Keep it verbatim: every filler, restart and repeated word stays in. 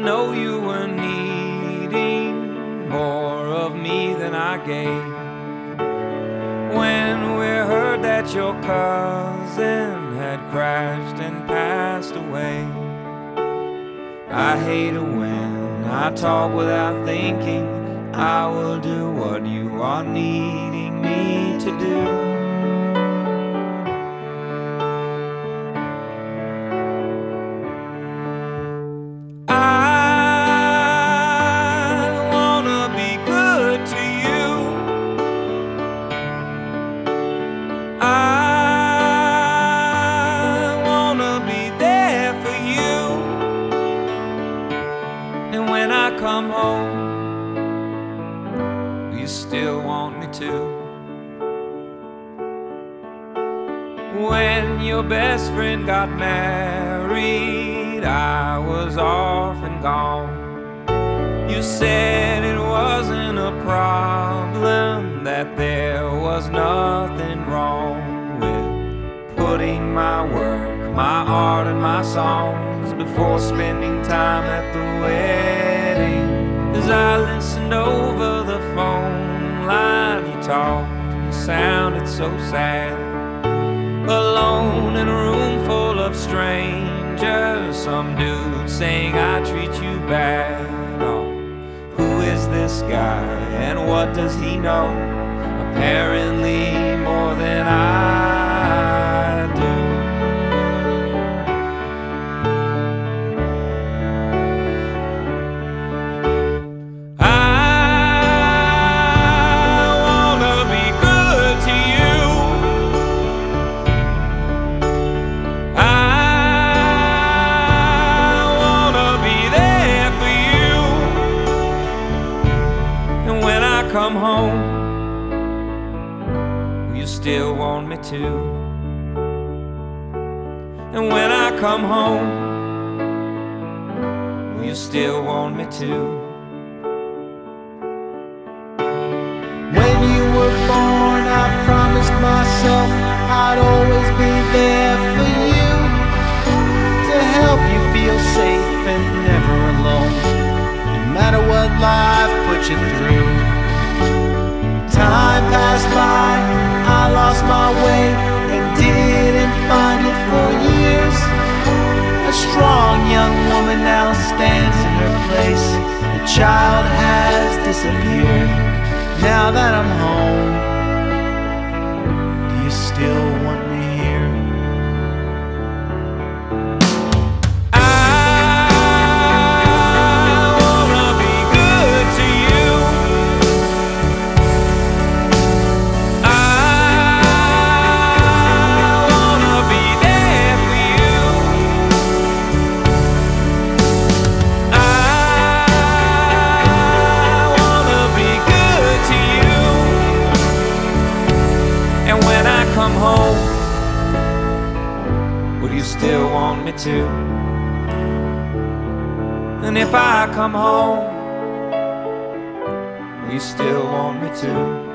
know you were needing more of me than I gave. When we heard that your cousin had crashed and passed away, I hate it when I talk without thinking. I will do what you are needing me to do. When I come home, you still want me to. When your best friend got married, I was off and gone. You said it wasn't a problem, that there was nothing wrong with putting my work, my art and my songs before spending time at the wedding. As I listened over the phone line, you talked and you sounded so sad. Alone in a room full of strangers, some dude saying I treat you bad. Oh, who is this guy and what does he know? Apparently more than I do. Come home, you still want me to. And when I come home, you still want me to. When you were born, I promised myself I'd always be there for you, to help you feel safe and never alone, no matter what life put you through. Time passed by, I lost my way and didn't find it for years. A strong young woman now stands in her place. The child has disappeared. Now that I'm home, do you still want me here? Come home, would you still want me to? And if I come home, will you still want me to?